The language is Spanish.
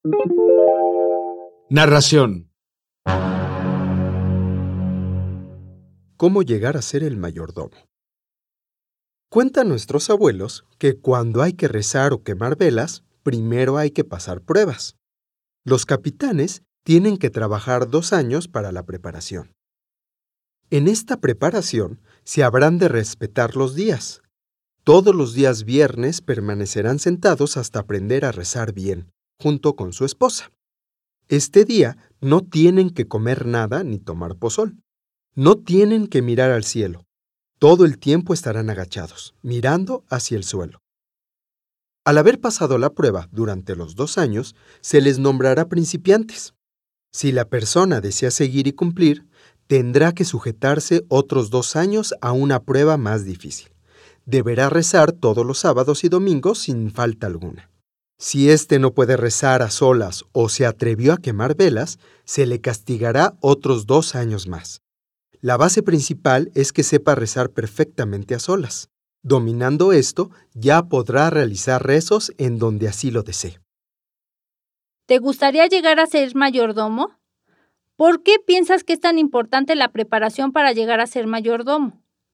Narración. ¿Cómo llegar a ser el mayordomo? Cuentan nuestros abuelos que cuando hay que rezar o quemar velas, primero hay que pasar pruebas. Los capitanes tienen que trabajar 2 años para la preparación. En esta preparación se habrán de respetar los días. Todos los días viernes permanecerán sentados hasta aprender a rezar bien, junto con su esposa. Este día no tienen que comer nada ni tomar pozol. No tienen que mirar al cielo. Todo el tiempo estarán agachados, mirando hacia el suelo. Al haber pasado la prueba durante los 2 años, se les nombrará principiantes. Si la persona desea seguir y cumplir, tendrá que sujetarse otros 2 años a una prueba más difícil. Deberá rezar todos los sábados y domingos sin falta alguna. Si éste no puede rezar a solas o se atrevió a quemar velas, se le castigará otros 2 años más. La base principal es que sepa rezar perfectamente a solas. Dominando esto, ya podrá realizar rezos en donde así lo desee. ¿Te gustaría llegar a ser mayordomo? ¿Por qué piensas que es tan importante la preparación para llegar a ser mayordomo?